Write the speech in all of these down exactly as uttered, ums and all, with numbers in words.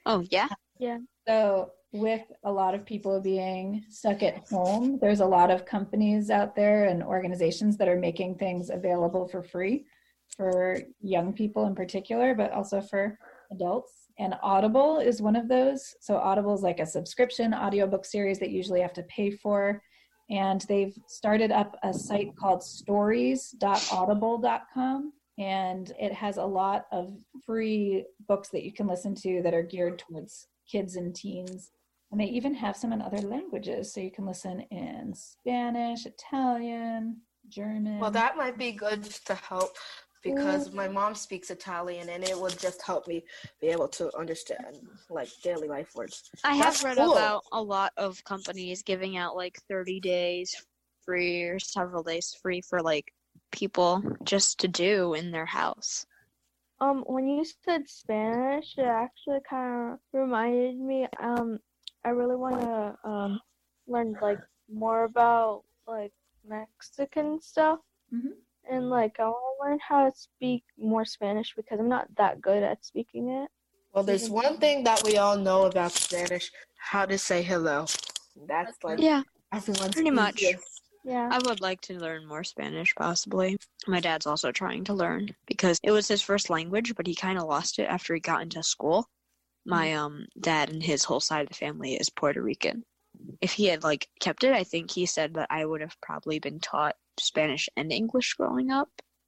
Oh, yeah? Yeah. So with a lot of people being stuck at home, there's a lot of companies out there and organizations that are making things available for free for young people in particular, but also for adults. And Audible is one of those. So Audible is like a subscription audiobook series that you usually have to pay for. And they've started up a site called stories dot audible dot com. And it has a lot of free books that you can listen to that are geared towards kids and teens. And they even have some in other languages. So you can listen in Spanish, Italian, German. Well, that might be good to help because my mom speaks Italian and it would just help me be able to understand like daily life words. I That's have read cool. about a lot of companies giving out like thirty days free or several days free for like people just to do in their house. Um, when you said Spanish, it actually kind of reminded me. Um, I really want to um learn like more about like Mexican stuff, Mhm. and like I want to learn how to speak more Spanish because I'm not that good at speaking it. Well, there's one thing that we all know about Spanish: how to say hello. That's like Yeah, everyone's pretty much. easiest. Yeah. I would like to learn more Spanish, possibly. My dad's also trying to learn because it was his first language, but he kind of lost it after he got into school. My um dad and his whole side of the family is Puerto Rican. If he had like kept it, I think he said that I would have probably been taught Spanish and English growing up.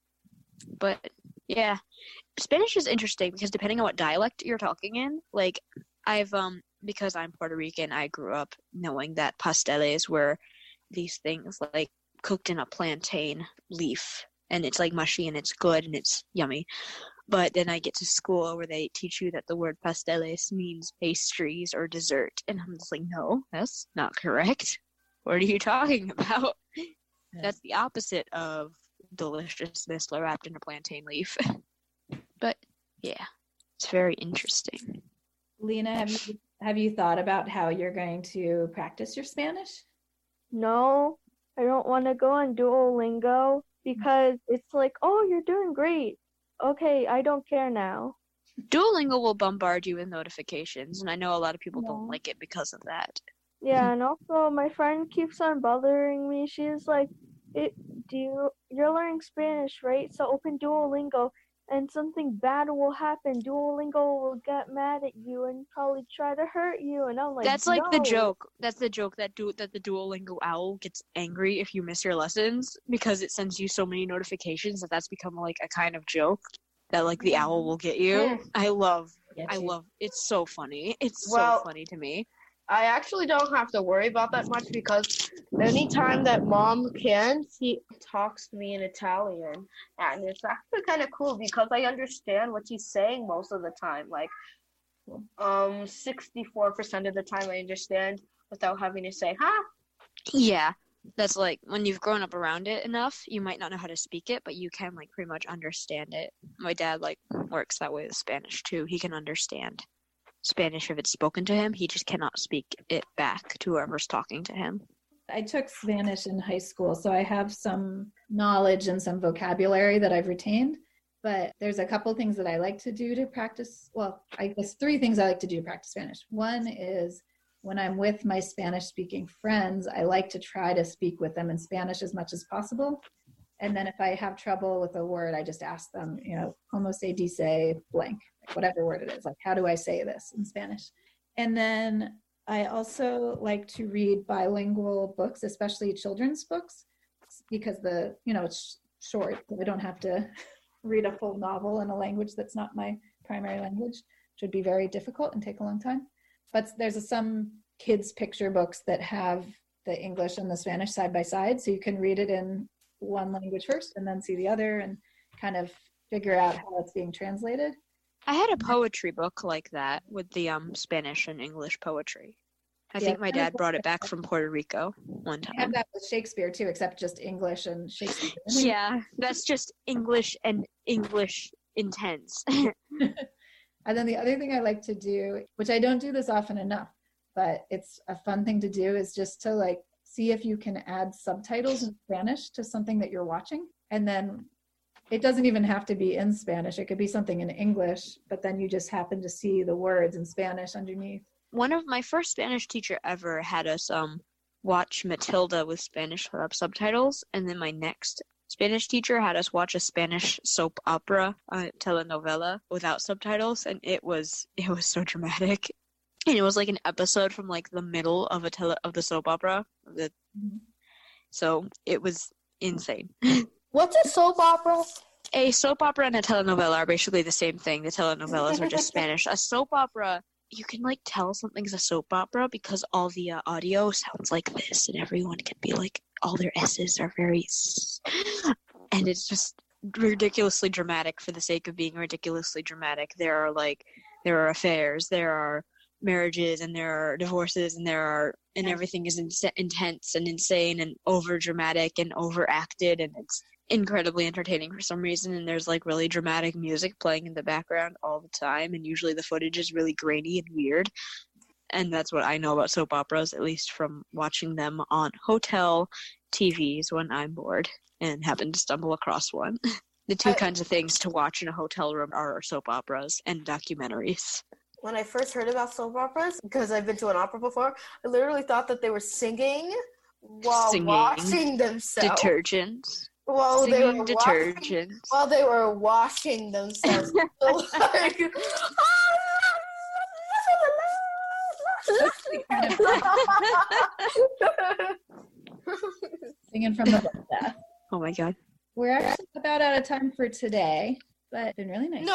But yeah, Spanish is interesting because depending on what dialect you're talking in, like I've um because I'm Puerto Rican, I grew up knowing that pasteles were these things like cooked in a plantain leaf, and it's like mushy and it's good and it's yummy. But then I get to school where they teach you that the word pasteles means pastries or dessert, and I'm just like, no, that's not correct. What are you talking about? Yeah. That's the opposite of deliciousness wrapped in a plantain leaf. But yeah, it's very interesting. Lena, have you have you thought about how you're going to practice your Spanish? No, I don't want to go on Duolingo because it's like, oh, you're doing great. Okay, I don't care now. Duolingo will bombard you with notifications, and I know a lot of people No. don't like it because of that. Yeah, and also my friend keeps on bothering me. She's like, it, do you, you're learning Spanish, right? So open Duolingo and something bad will happen. Duolingo will get mad at you and probably try to hurt you. And I'm like, That's like the no. joke. That's the joke that du- that the Duolingo owl gets angry if you miss your lessons because it sends you so many notifications that that's become like a kind of joke that like the owl will get you. Mm. I love, Get I you. love. It's so funny. It's Well- so funny to me. I actually don't have to worry about that much because anytime that mom can, she talks to me in Italian. And it's actually kind of cool because I understand what she's saying most of the time. Like, um, sixty-four percent of the time I understand without having to say, huh? Yeah, that's like when you've grown up around it enough, you might not know how to speak it, but you can like pretty much understand it. My dad like works that way with Spanish too. He can understand Spanish if it's spoken to him. He just cannot speak it back to whoever's talking to him. I took Spanish in high school, so I have some knowledge and some vocabulary that I've retained. But there's a couple things that I like to do to practice. Well, I guess three things I like to do to practice Spanish. One is when I'm with my Spanish-speaking friends, I like to try to speak with them in Spanish as much as possible. And then if I have trouble with a word, I just ask them, you know, como se dice blank, like whatever word it is. Like, how do I say this in Spanish? And then I also like to read bilingual books, especially children's books, because the, you know, it's short. So I don't have to read a full novel in a language that's not my primary language, which would be very difficult and take a long time. But there's some kids' picture books that have the English and the Spanish side by side, so you can read it in one language first and then see the other and kind of figure out how it's being translated. I had a poetry book like that with the um Spanish and English poetry. I Yeah, think my kind of dad brought it back from Puerto Rico one I have time. that with Shakespeare too, except just English and Shakespeare. Yeah, that's just English and English intense. And then the other thing I like to do, which I don't do this often enough, but it's a fun thing to do, is just to like see if you can add subtitles in Spanish to something that you're watching, and then it doesn't even have to be in Spanish. It could be something in English, but then you just happen to see the words in Spanish underneath. One of my first Spanish teacher ever had us um watch Matilda with Spanish subtitles, and then my next Spanish teacher had us watch a Spanish soap opera, uh, telenovela, without subtitles, and it was it was so dramatic. And it was like an episode from like the middle of a tele of the soap opera. The, mm-hmm. So it was insane. What's a soap opera? A soap opera and a telenovela are basically the same thing. The telenovelas are just Spanish. A soap opera, you can like tell something's a soap opera because all the uh, audio sounds like this, and everyone can be like, all their S's are very, s- and it's just ridiculously dramatic for the sake of being ridiculously dramatic. There are like, there are affairs, there are marriages, and there are divorces, and there are, and everything is in- intense and insane and over dramatic and overacted, and it's incredibly entertaining for some reason. And there's like really dramatic music playing in the background all the time, and usually the footage is really grainy and weird. And that's what I know about soap operas, at least from watching them on hotel T Vs when I'm bored and happen to stumble across one. The two I, kinds of things to watch in a hotel room are soap operas and documentaries. When I first heard about soap operas, because I've been to an opera before, I literally thought that they were singing while singing washing themselves. Detergents. While singing they were detergents. Washing, while they were washing themselves. So like, singing from the book. Oh my god. We're actually about out of time for today, but it's been really nice.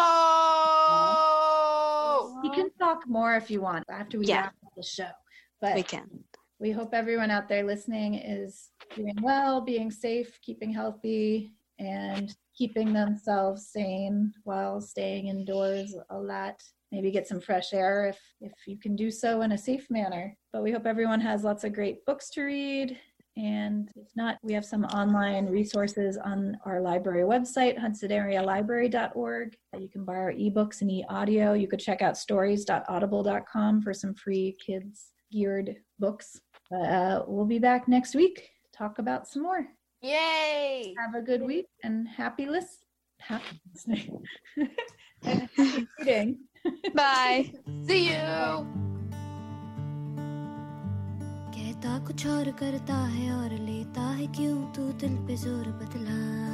No! We can talk more if you want after we yeah. wrap up the show. But we can. We hope everyone out there listening is doing well, being safe, keeping healthy, and keeping themselves sane while staying indoors a lot. Maybe get some fresh air if, if you can do so in a safe manner. But we hope everyone has lots of great books to read. And if not, we have some online resources on our library website, hudson area library dot org. You can buy our ebooks and e-audio. You could check out stories dot audible dot com for some free kids-geared books. Uh, we'll be back next week to talk about some more. Yay! Have a good week and happy list happy listening. And happy reading. Bye. See you. कहता कुछ और करता है और लेता है क्यों तू दिल पे जोर बतला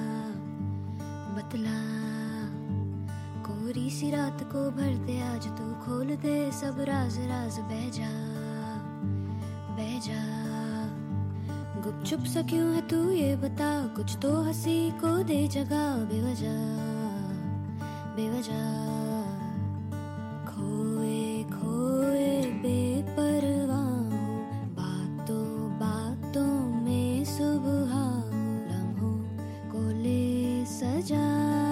बतला कोरी सी रात को भर दे आज तू खोल दे सब राज राज बह जा बह जा गुपचुप सा क्यों है तू ये बता कुछ तो हंसी को दे जगह बेवजह बेवजह खोए खोए बेपरवाह बातों बातों में सुबह लम्हों को ले सजा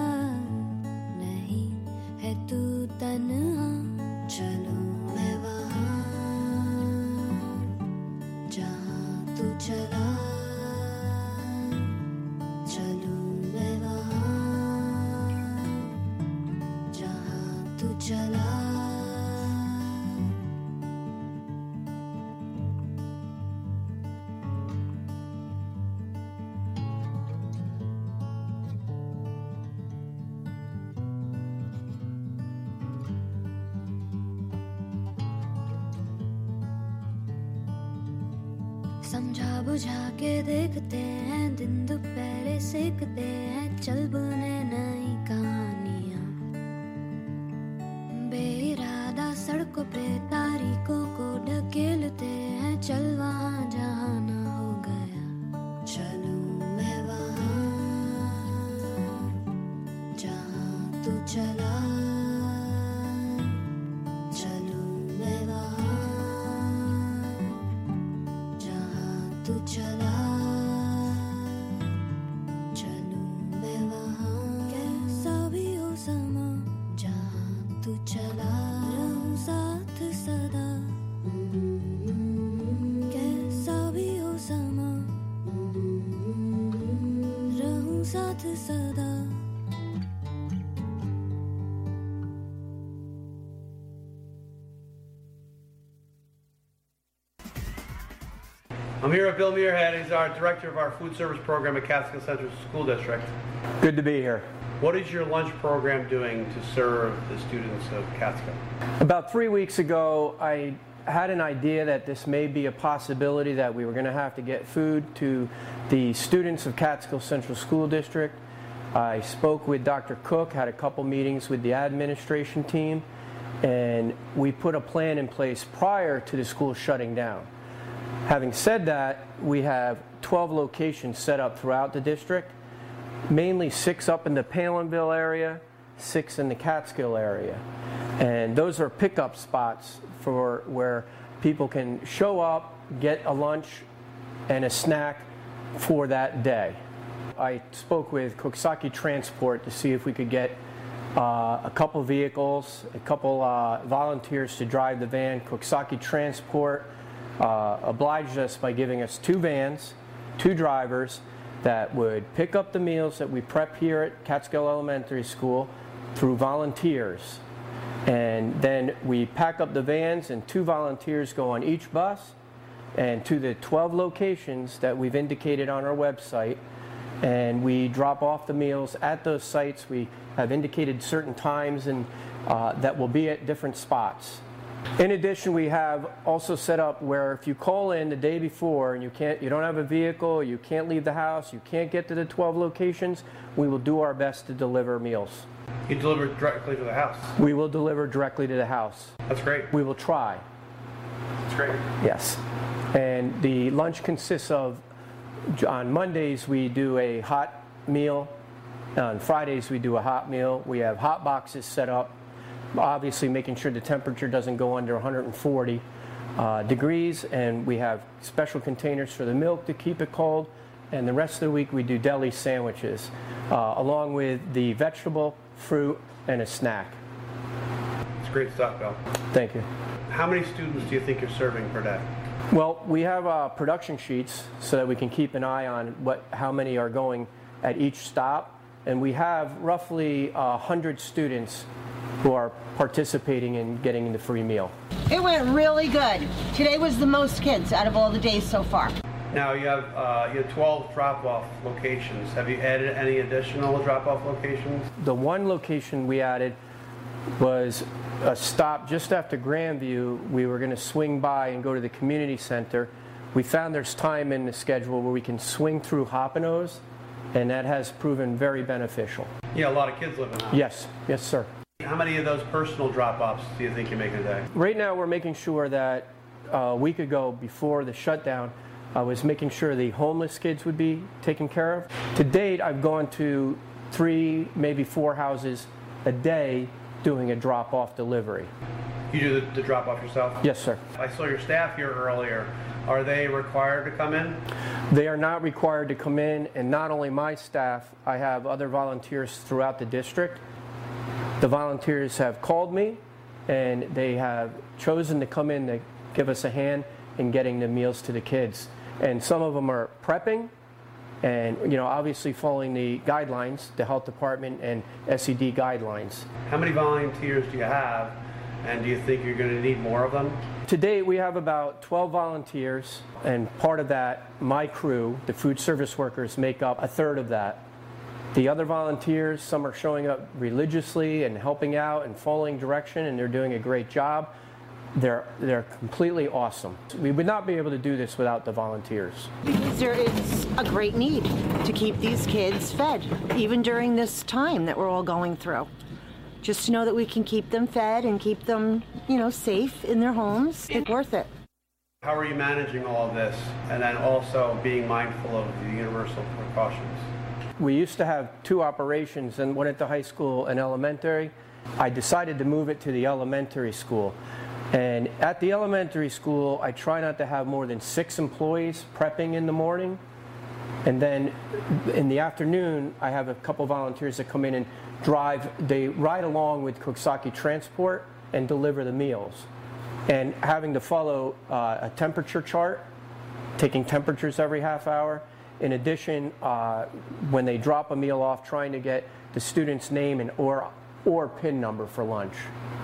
नहीं है तू तन्हा चलो मैं वहाँ जहाँ तू चला चलूं मैं वहाँ जहाँ तू चला समझा बुझा के देखते हैं दिन दोपहरे सेकते हैं चल बुने नई कहानियां बेइरादा सड़कों पे तारीखों को ढकेलते हैं चल वहाँ जहाँ ना हो गया चलूं मैं वहाँ जहाँ तू चला चलूं मैं वहाँ तू चला चलूं मैं वहाँ कैसा भी हो समा जहाँ तू चला रहूं साथ सदा कैसा भी हो समा रहूं साथ सदा I'm here with Bill Muirhead. He's our director of our food service program at Catskill Central School District. Good to be here. What is your lunch program doing to serve the students of Catskill? About three weeks ago, I had an idea that this may be a possibility that we were going to have to get food to the students of Catskill Central School District. I spoke with Doctor Cook, had a couple meetings with the administration team, and we put a plan in place prior to the school shutting down. Having said that, we have twelve locations set up throughout the district, mainly six up in the Palinville area, six in the Catskill area. And those are pickup spots for where people can show up, get a lunch and a snack for that day. I spoke with Coxsackie Transport to see if we could get uh, a couple vehicles, a couple uh, volunteers to drive the van. Coxsackie Transport uh, obliged us by giving us two vans, two drivers that would pick up the meals that we prep here at Catskill Elementary School through volunteers. And then we pack up the vans and two volunteers go on each bus and to the twelve locations that we've indicated on our website, and we drop off the meals at those sites. We have indicated certain times and uh, that will be at different spots. In addition, we have also set up where if you call in the day before and you can't, you don't have a vehicle, you can't leave the house, you can't get to the twelve locations, we will do our best to deliver meals. You deliver directly to the house? We will deliver directly to the house. That's great. We will try. That's great. Yes. And the lunch consists of, on Mondays we do a hot meal, on Fridays we do a hot meal. We have hot boxes set up, obviously making sure the temperature doesn't go under one hundred forty uh, degrees, and we have special containers for the milk to keep it cold, and the rest of the week we do deli sandwiches, uh, along with the vegetable, fruit, and a snack. It's great stuff, Bill. Thank you. How many students do you think you're serving per day? Well, we have uh, production sheets so that we can keep an eye on what, how many are going at each stop, and we have roughly uh, one hundred students who are participating in getting the free meal. It went really good. Today was the most kids out of all the days so far. Now you have uh, you have twelve drop-off locations. Have you added any additional drop-off locations? The one location we added was a stop just after Grandview. We were going to swing by and go to the community center. We found there's time in the schedule where we can swing through Hoppeno's, and that has proven very beneficial. Yeah, a lot of kids live in Hoppeno's. Yes, yes, sir. How many of those personal drop-offs do you think you're making a day? Right now we're making sure that uh, a week ago before the shutdown, I was making sure the homeless kids would be taken care of. To date, I've gone to three, maybe four houses a day doing a drop-off delivery. You do the, the drop-off yourself? Yes, sir. I saw your staff here earlier. Are they required to come in? They are not required to come in, and not only my staff, I have other volunteers throughout the district. The volunteers have called me, and they have chosen to come in to give us a hand in getting the meals to the kids. And some of them are prepping and, you know, obviously following the guidelines, the health department and S E D guidelines. How many volunteers do you have, and do you think you're going to need more of them? To date, we have about twelve volunteers, and part of that, my crew, the food service workers, make up a third of that. The other volunteers, some are showing up religiously and helping out and following direction, and they're doing a great job. They're, they're completely awesome. We would not be able to do this without the volunteers. Because there is a great need to keep these kids fed, even during this time that we're all going through. Just to know that we can keep them fed and keep them, you know, safe in their homes, it's worth it. How are you managing all of this, and then also being mindful of the universal precautions? We used to have two operations, and one at the high school and elementary. I decided to move it to the elementary school. And at the elementary school, I try not to have more than six employees prepping in the morning. And then in the afternoon, I have a couple volunteers that come in and drive. They ride along with Coxsackie Transport and deliver the meals. And having to follow uh, a temperature chart, taking temperatures every half hour. In addition, uh, when they drop a meal off, trying to get the student's name and or, or PIN number for lunch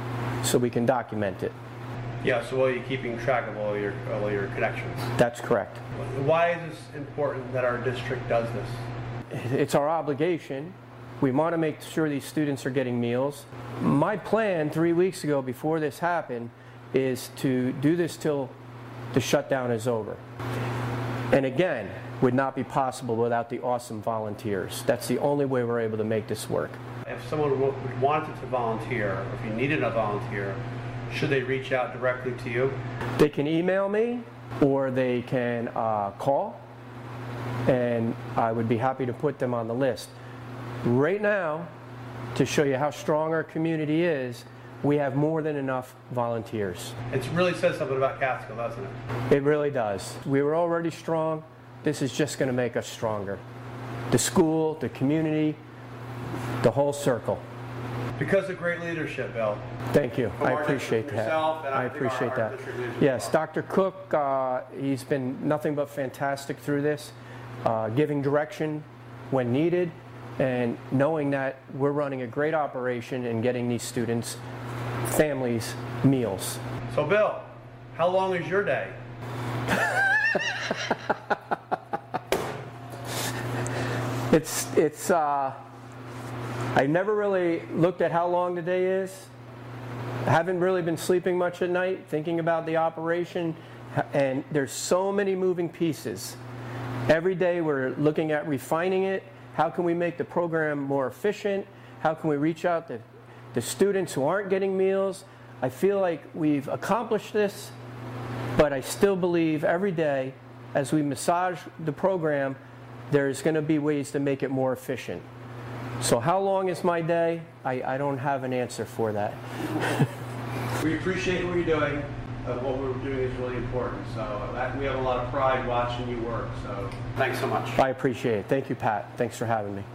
so we can document it. Yeah, so while you're keeping track of all your, all your connections. That's correct. Why is this important that our district does this? it's our obligation. We want to make sure these students are getting meals. My plan three weeks ago, before this happened, is to do this till the shutdown is over. And again, would not be possible without the awesome volunteers. That's the only way we're able to make this work. If someone wanted to volunteer, or if you needed a volunteer, should they reach out directly to you? They can email me, or they can uh, call, and I would be happy to put them on the list. Right now, to show you how strong our community is, we have more than enough volunteers. It really says something about Catskill, doesn't it? It really does. We were already strong. This is just going to make us stronger. The school, the community, the whole circle. Because of great leadership, Bill. Thank you. From I our appreciate district, that. yourself, and I I think our- appreciate our that. district leaders as Yes, well. Doctor Cook, uh, he's been nothing but fantastic through this, uh, giving direction when needed, and knowing that we're running a great operation and getting these students, families, meals. So, Bill, how long is your day? It's, it's, uh, I never really looked at how long the day is. I haven't really been sleeping much at night, thinking about the operation, and there's so many moving pieces. Every day we're looking at refining it. How can we make the program more efficient? How can we reach out to the students who aren't getting meals? I feel like we've accomplished this, but I still believe every day as we massage the program, there's going to be ways to make it more efficient. So how long is my day? I, I don't have an answer for that. We appreciate what you're doing. Uh, what we're doing is really important. So that, we have a lot of pride watching you work. So thanks so much. I appreciate it. Thank you, Pat. Thanks for having me.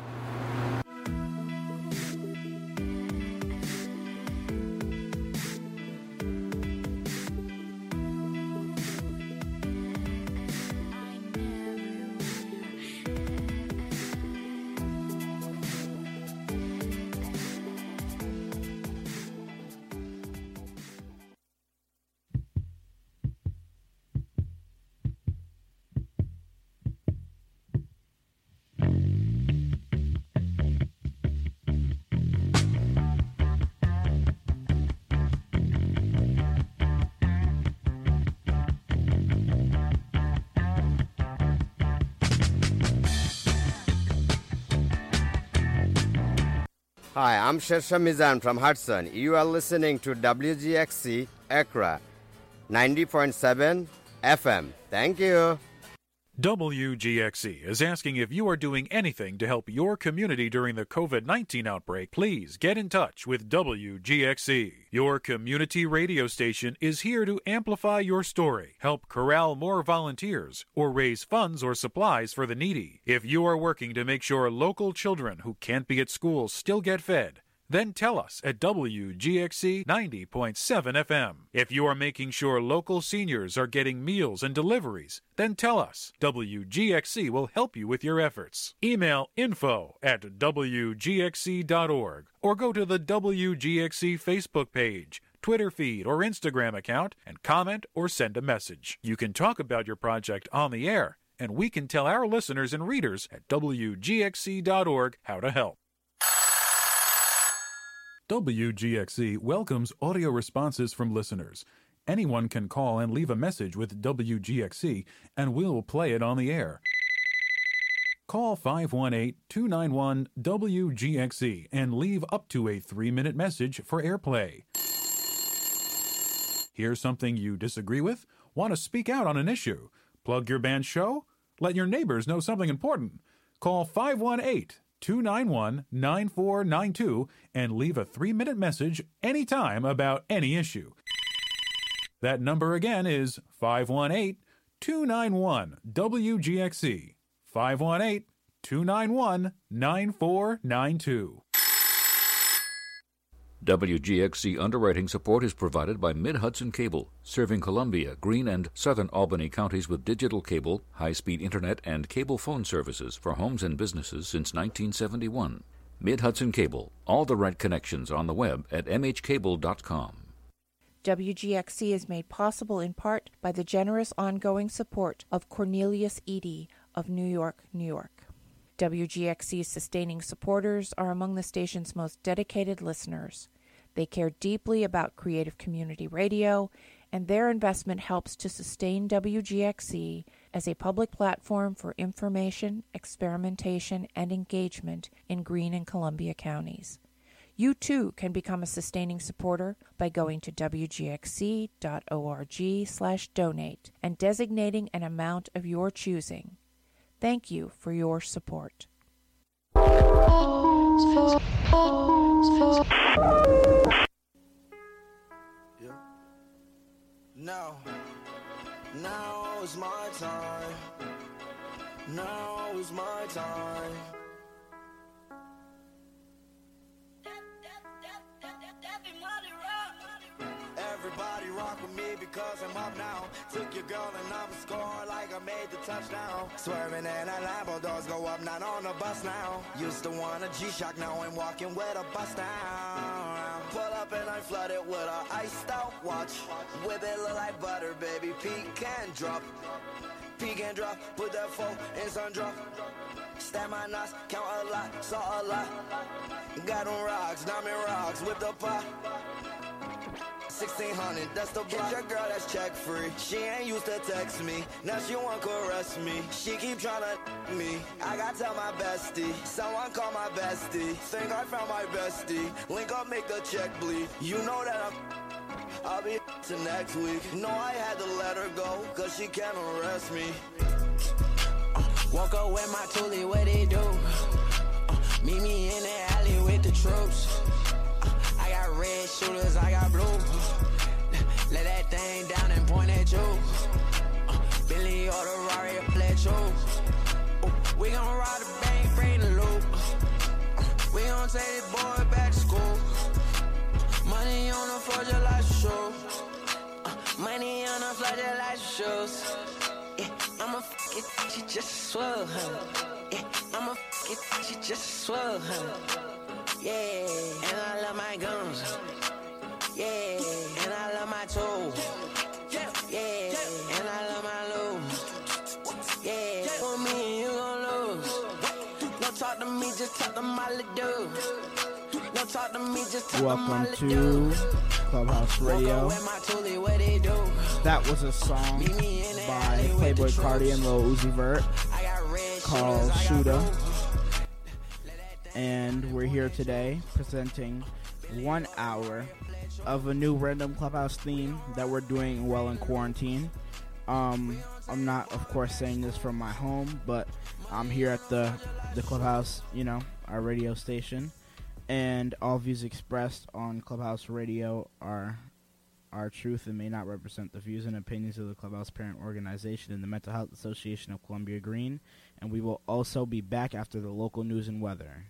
Hi, I'm Shersha Mizan from Hudson. You are listening to W G X C Accra, ninety point seven F M. Thank you. W G X C is asking if you are doing anything to help your community during the COVID nineteen outbreak. Please get in touch with W G X C. Your community radio station is here to amplify your story, help corral more volunteers, or raise funds or supplies for the needy. If you are working to make sure local children who can't be at school still get fed, then tell us at W G X C ninety point seven F M. If you are making sure local seniors are getting meals and deliveries, then tell us. W G X C will help you with your efforts. Email info at W G X C dot org or go to the W G X C Facebook page, Twitter feed, or Instagram account and comment or send a message. You can talk about your project on the air, and we can tell our listeners and readers at W G X C dot org how to help. W G X C welcomes audio responses from listeners. Anyone can call and leave a message with W G X C, and we'll play it on the air. Call five one eight, two nine one, W G X C and leave up to a three-minute message for airplay. Hear something you disagree with? Want to speak out on an issue? Plug your band's show? Let your neighbors know something important? Call five one eight, two nine one, nine four nine two and leave a three-minute message anytime about any issue. That number again is five one eight, two nine one, W G X C. five one eight, two nine one, nine four nine two. W G X C underwriting support is provided by Mid-Hudson Cable, serving Columbia, Greene, and southern Albany counties with digital cable, high-speed internet, and cable phone services for homes and businesses since nineteen seventy-one. Mid-Hudson Cable, all the right connections on the web at m h cable dot com. W G X C is made possible in part by the generous ongoing support of Cornelius Eady of New York, New York. W G X C's sustaining supporters are among the station's most dedicated listeners. They care deeply about creative community radio, and their investment helps to sustain W G X C as a public platform for information, experimentation, and engagement in Greene and Columbia counties. You too can become a sustaining supporter by going to w g x c dot org slash donate and designating an amount of your choosing. Thank you for your support. Now, now is my time. Now is my time. Everybody rock with me because I'm up now. Took your girl and I'm scoring like I made the touchdown. Swerving in a Lambo, doors go up, not on the bus now. Used to want a G-Shock, now I'm walking with a bust down. Pull up and I flood it with a iced out watch. With it look like butter, baby, pecan drop. Pecan drop, put that phone in sun drop. Stab my knots, count a lot, saw a lot. Got them rocks, diamond rocks, with the pot. sixteen hundred, that's the block. Get your girl that's check free. She ain't used to text me, now she want caress me. She keep tryna me, I gotta tell my bestie. Someone call my bestie, think I found my bestie. Link up, make the check bleed. You know that I'm I'll be to next week. No, I had to let her go, cause she can't arrest me. uh, Walk up with my toolie, what they do? uh, Meet me in the alley with the troops. I got red shooters, I got blue. Let that thing down and point at you. Uh, Billy or the Rari, let you. Uh, we gon' rob the bank, bring the loot. Uh, we gon' take this boy back to school. Uh, money on the floor just like shoes. Uh, money on the floor just like shoes. Yeah, I'ma f*** it, she just swell, huh? Yeah, I'ma f*** it, she just swell, huh? Yeah, and I love my guns. Yeah, and I love my tools. Yeah, and I love my loot. Yeah, for me, you gon' lose. Don't talk to me, just talk to my little dude. Don't talk to me, just talk to my Welcome little dude. to Clubhouse Radio. That was a song by Playboy Cardi and Lil Uzi Vert called Shooter. And we're here today presenting one hour of a new random Clubhouse theme that we're doing while in quarantine. Um, I'm not, of course, saying this from my home, but I'm here at the, the Clubhouse, you know, our radio station. And all views expressed on Clubhouse Radio are our truth and may not represent the views and opinions of the Clubhouse parent organization and the Mental Health Association of Columbia Greene. And we will also be back after the local news and weather.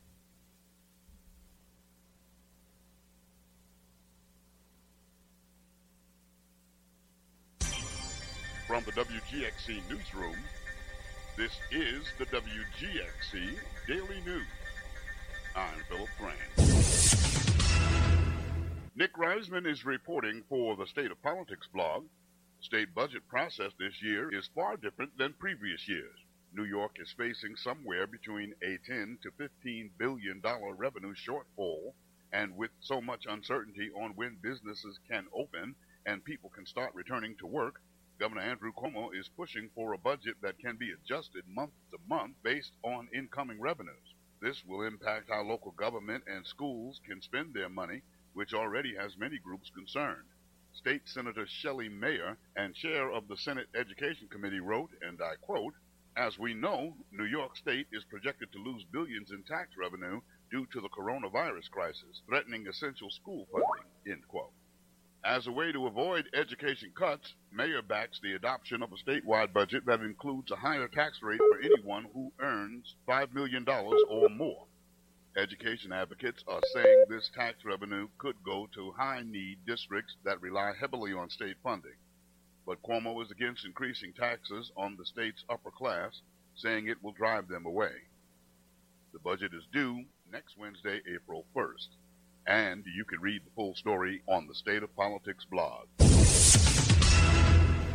From the W G X C newsroom, this is the W G X C Daily News. I'm Philip Grant. Nick Reisman is reporting for the State of Politics blog. The state budget process this year is far different than previous years. New York is facing somewhere between a ten to fifteen billion dollars revenue shortfall, and with so much uncertainty on when businesses can open and people can start returning to work, Governor Andrew Cuomo is pushing for a budget that can be adjusted month to month based on incoming revenues. This will impact how local government and schools can spend their money, which already has many groups concerned. State Senator Shelley Mayer and chair of the Senate Education Committee wrote, and I quote, "As we know, New York State is projected to lose billions in tax revenue due to the coronavirus crisis, threatening essential school funding," end quote. As a way to avoid education cuts, Mayor backs the adoption of a statewide budget that includes a higher tax rate for anyone who earns five million dollars or more. Education advocates are saying this tax revenue could go to high-need districts that rely heavily on state funding. But Cuomo is against increasing taxes on the state's upper class, saying it will drive them away. The budget is due next Wednesday, April first. And you can read the full story on the State of Politics blog.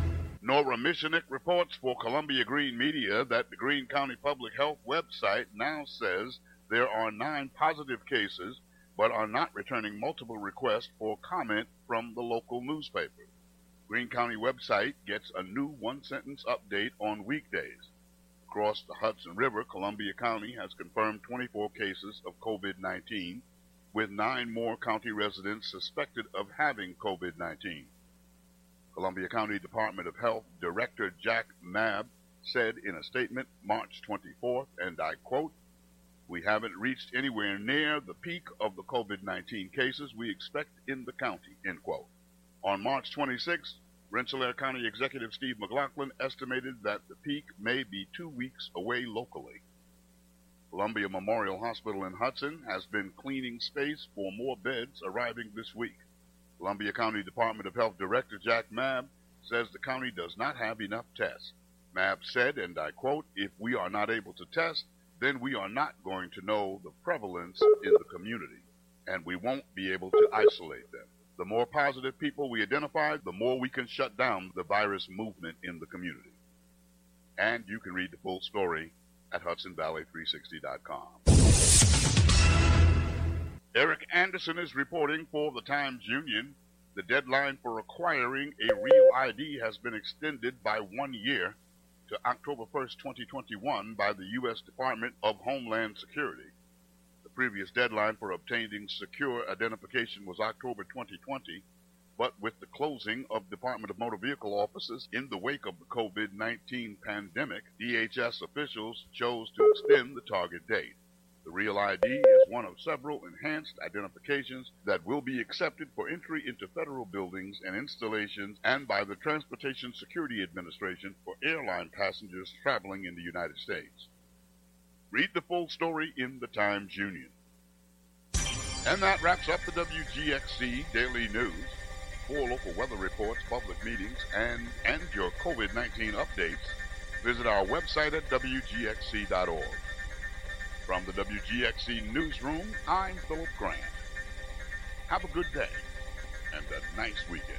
Nora Michenik reports for Columbia Green Media that the Greene County Public Health website now says there are nine positive cases, but are not returning multiple requests for comment from the local newspaper. Greene County website gets a new one-sentence update on weekdays. Across the Hudson River, Columbia County has confirmed twenty-four cases of covid nineteen, with nine more county residents suspected of having covid nineteen. Columbia County Department of Health Director Jack Mabb said in a statement March twenty-fourth, and I quote, "We haven't reached anywhere near the peak of the covid nineteen cases we expect in the county," end quote. On March twenty-sixth, Rensselaer County Executive Steve McLaughlin estimated that the peak may be two weeks away locally. Columbia Memorial Hospital in Hudson has been cleaning space for more beds arriving this week. Columbia County Department of Health Director Jack Mabb says the county does not have enough tests. Mabb said, and I quote, "If we are not able to test, then we are not going to know the prevalence in the community, and we won't be able to isolate them. The more positive people we identify, the more we can shut down the virus movement in the community." And you can read the full story at Hudson Valley three sixty dot com. Eric Anderson is reporting for the Times-Union. The deadline for acquiring a real I D has been extended by one year to October first, twenty twenty-one by the U S Department of Homeland Security. The previous deadline for obtaining secure identification was October twenty twenty, but with the closing of Department of Motor Vehicle offices in the wake of the covid nineteen pandemic, D H S officials chose to extend the target date. The Real I D is one of several enhanced identifications that will be accepted for entry into federal buildings and installations and by the Transportation Security Administration for airline passengers traveling in the United States. Read the full story in the Times-Union. And that wraps up the W G X C Daily News. For local weather reports, public meetings, and, and your covid nineteen updates, visit our website at W G X C dot org. From the W G X C Newsroom, I'm Philip Grant. Have a good day and a nice weekend.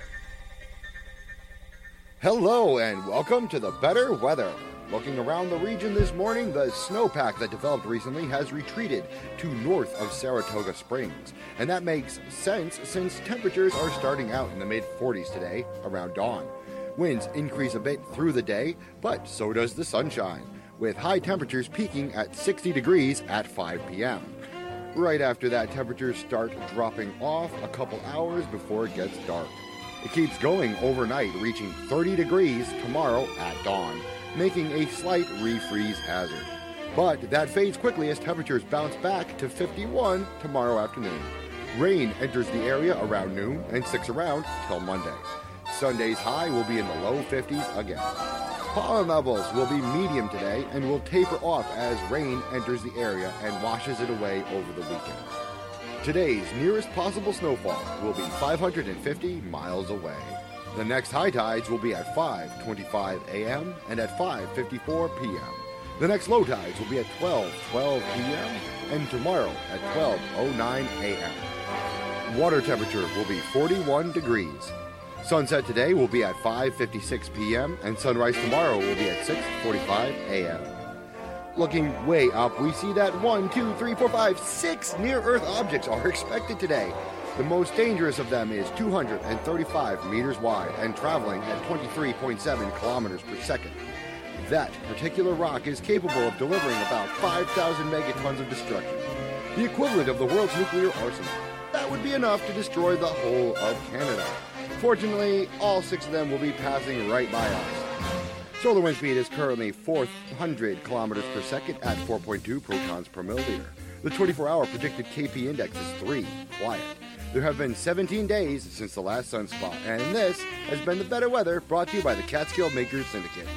Hello and welcome to the better weather. Looking around the region this morning, the snowpack that developed recently has retreated to north of Saratoga Springs. And that makes sense since temperatures are starting out in the mid forties today around dawn. Winds increase a bit through the day, but so does the sunshine, with high temperatures peaking at sixty degrees at five p.m. Right after that, temperatures start dropping off a couple hours before it gets dark. It keeps going overnight, reaching thirty degrees tomorrow at dawn, making a slight refreeze hazard. But that fades quickly as temperatures bounce back to fifty-one tomorrow afternoon. Rain enters the area around noon and sticks around till Monday. Sunday's high will be in the low fifties again. Pollen levels will be medium today and will taper off as rain enters the area and washes it away over the weekend. Today's nearest possible snowfall will be five hundred fifty miles away. The next high tides will be at five twenty-five a.m. and at five fifty-four p.m. The next low tides will be at twelve twelve p.m. and tomorrow at twelve oh nine a.m. Water temperature will be forty-one degrees. Sunset today will be at five fifty-six p.m. and sunrise tomorrow will be at six forty-five a.m. Looking way up, we see that one, two, three, four, five, six near-Earth objects are expected today. The most dangerous of them is two hundred thirty-five meters wide and traveling at twenty-three point seven kilometers per second. That particular rock is capable of delivering about five thousand megatons of destruction, the equivalent of the world's nuclear arsenal. That would be enough to destroy the whole of Canada. Fortunately, all six of them will be passing right by us. Solar wind speed is currently four hundred kilometers per second at four point two protons per milliliter. The twenty-four hour predicted K P index is three, quiet. There have been seventeen days since the last sunspot, and this has been the better weather brought to you by the Catskill Makers Syndicate.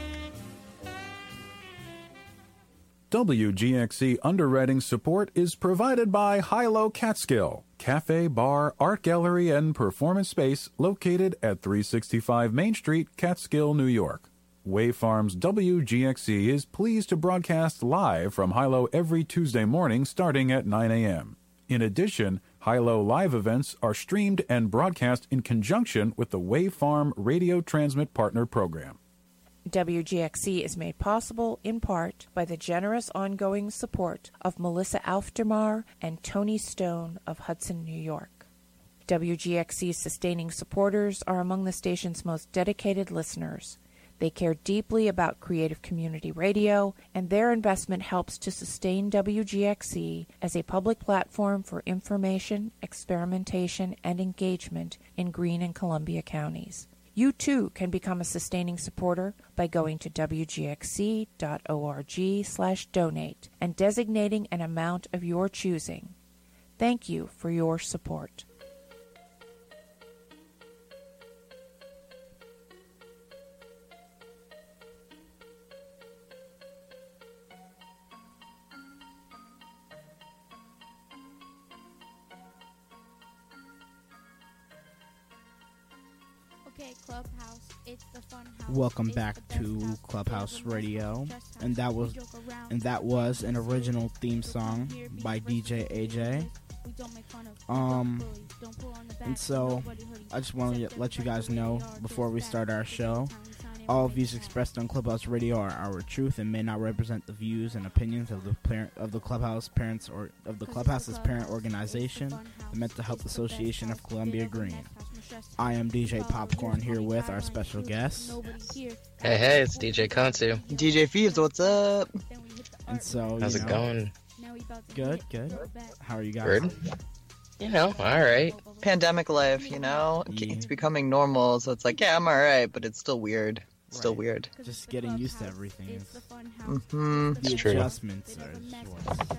W G X C underwriting support is provided by Hilo Catskill, cafe, bar, art gallery, and performance space located at three sixty-five Main Street, Catskill, New York. Wave Farms W G X C is pleased to broadcast live from Hilo every Tuesday morning starting at nine a.m. In addition, Hilo live events are streamed and broadcast in conjunction with the Wave Farm Radio Transmit Partner Program. W G X C is made possible in part by the generous ongoing support of Melissa Aufdermar and Tony Stone of Hudson, New York. W G X C's sustaining supporters are among the station's most dedicated listeners. They care deeply about creative community radio, and their investment helps to sustain W G X C as a public platform for information, experimentation, and engagement in Greene and Columbia counties. You too can become a sustaining supporter by going to W G X C dot org slash donate and designating an amount of your choosing. Thank you for your support. Clubhouse, it's the fun house. Welcome back to Clubhouse Radio, and that was and that was an original theme song by D J A J. Um, and so I just want to let you guys know before we start our show, all views expressed on Clubhouse Radio are our truth and may not represent the views and opinions of the parent of the Clubhouse parents or of the Clubhouse's parent organization, the Mental Health Association of Columbia Greene. I am D J Popcorn here with our special guest. Hey, hey, it's D J Kansu. D J Phoebes, what's up? And so, how's you it know, going? Good, good. How are you guys? Good. You know, all right. Pandemic life, you know, Yeah. it's becoming normal, so it's like, yeah, I'm all right, but it's still weird. It's still Right. weird. Just getting used to everything is Mm-hmm. the It's true. adjustments are what-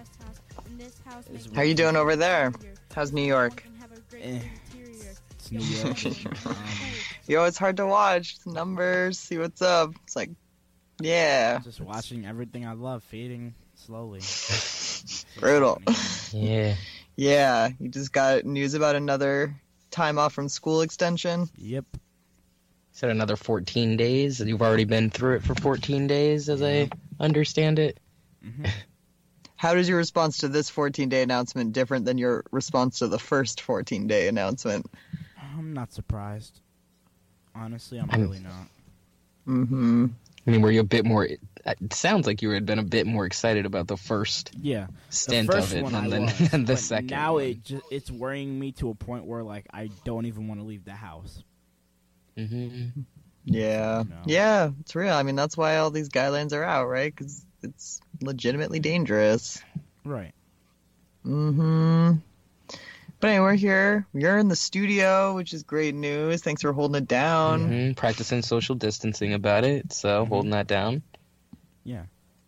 is How you doing over there? How's New York? Eh, it's New York. um, Yo, it's hard to watch the numbers, see what's up. It's like, yeah, just watching everything I love fading slowly. brutal. Yeah. Yeah, you just got news about another time off from school extension. Yep. Said another fourteen days. You've already been through it for fourteen days, as I understand it. Mm-hmm. How does your response to this fourteen-day announcement different than your response to the first fourteen-day announcement? I'm not surprised. Honestly, I'm I'm- really not. Mm-hmm. I mean, were you a bit more? It sounds like you had been a bit more excited about the first Yeah, stint the first of it one than, I than, was, than the but second. Now one. it just, it's worrying me to a point where like I don't even want to leave the house. Mm-hmm. Yeah. No. Yeah, it's real. I mean, that's why all these guidelines are out, right? Because it's legitimately dangerous. Right. Mm-hmm. But anyway, we're here. You're in the studio, which is great news. Thanks for holding it down. Mhm. Practicing social distancing about it, so holding that down. Yeah.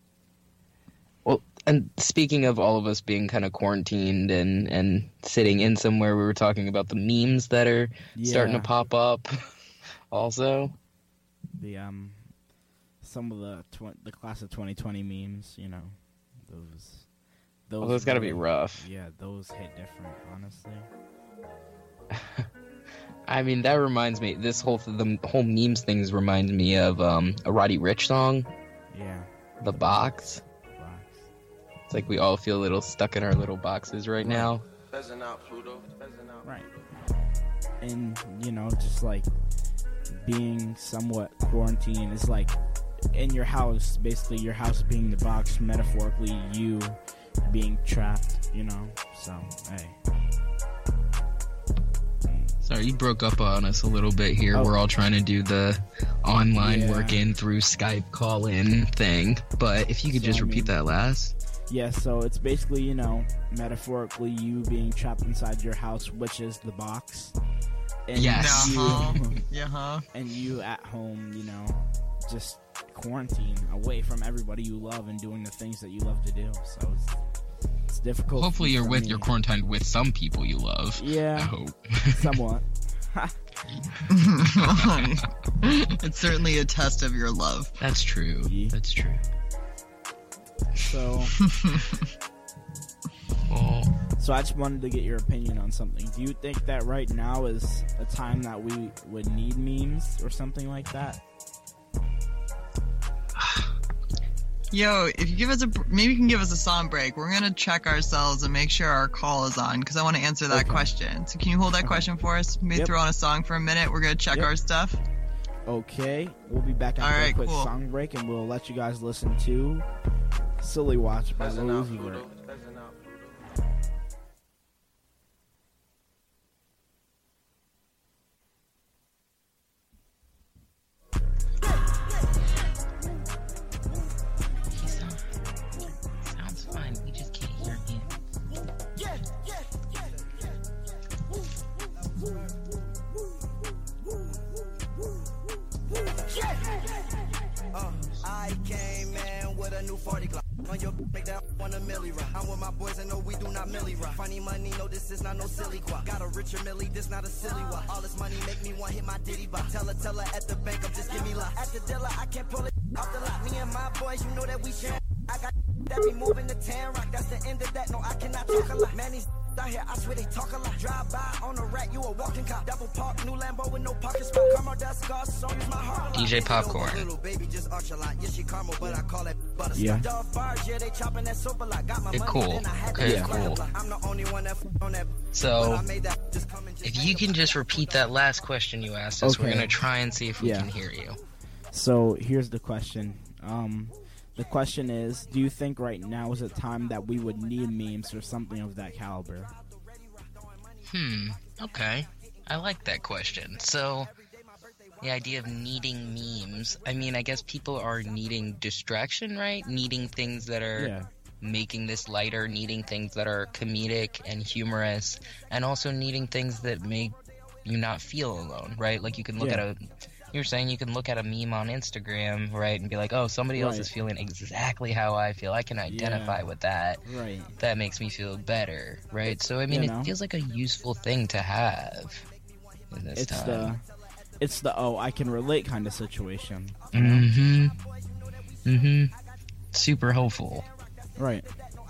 Well, and speaking of all of us being kind of quarantined and, and sitting in somewhere, we were talking about the memes that are starting to Yeah. pop up also. The um, some of the tw- the class of twenty twenty memes, you know, those. Those, Well, those gotta be really- rough. Yeah, those hit different, honestly. I mean, that reminds me, this whole, the whole memes things reminds me of um, a Roddy Ricch song, Yeah. The Box. Box. It's like we all feel a little stuck in our little boxes right now. Right. And, you know, just like being somewhat quarantined is like in your house, basically your house being the box, metaphorically you being trapped, you know? So, hey. Sorry, you broke up on us a little bit here. Oh. We're all trying to do the online Yeah. work-in through Skype call-in thing. But if you could So, just I repeat mean- that last. Yeah, so it's basically, you know, metaphorically you being trapped inside your house, which is the box. And Yes. You, Uh-huh. Yeah. and you at home, you know, just quarantine away from everybody you love and doing the things that you love to do. So it's, it's difficult. Hopefully you're for with, me. you're quarantined with some people you love. Yeah. I hope. Somewhat. It's certainly a test of your love. That's true. Yeah. That's true. So, Well, so I just wanted to get your opinion on something. Do you think that right now is a time that we would need memes or something like that? Yo, if you give us a, maybe you can give us a song break. We're gonna check ourselves and make sure our call is on because I want to answer that Okay. question. So can you hold that Okay. question for us? Maybe Yep. throw on a song for a minute. We're gonna check Yep. our stuff. Okay, we'll be back after right, a quick cool. song break, and we'll let you guys listen to Silly Watch by Lil Uzi Vert. Sounds fine. We just can't hear him. Uh, I came in with a new forty Glock. On your make that on a milli rock. I'm with my boys and no, we do not milli rock. Funny money, no, this is not no silly guap. Got a richer milli, this not a silly one. All this money make me want hit my ditty bop. Tell her, tell her at the bank, I'm just give me lot. At the dealer, I can't pull it off the lot. Me and my boys, you know that we share. I got that be moving the tan rock. That's the end of that. No, I cannot talk a lot. Man, these out here, I swear they talk a lot. Drive by on a rack, you a walking cop. Double park, new Lambo with no parking spot. Caramel dust, car, so use my heart. D J Popcorn. Little baby just arch a lot. Yeah, she caramel, but I call it butter. Yeah. Dove bars, yeah, they chopping that sofa lot. Got my Okay, money, cool. then I had Okay, to cool. I'm the only one that f- on that. So, if you can just repeat that last question you asked us, we're Okay. going to try and see if we Yeah. can hear you. So here's the question. Um, the question is, do you think right now is a time that we would need memes or something of that caliber? Hmm, okay. I like that question. So, the idea of needing memes, I mean, I guess people are needing distraction, right? Needing things that are Yeah. making this lighter, needing things that are comedic and humorous, and also needing things that make you not feel alone, right? Like you can look Yeah. at a... You're saying you can look at a meme on Instagram, right, and be like, oh, somebody else Right. is feeling exactly how I feel. I can identify Yeah. with that. Right. That makes me feel better, right? So, I mean, You know. it feels like a useful thing to have in this It's time. the, it's the oh I can relate kind of situation. Mm-hmm. Mm-hmm. Super hopeful. Right.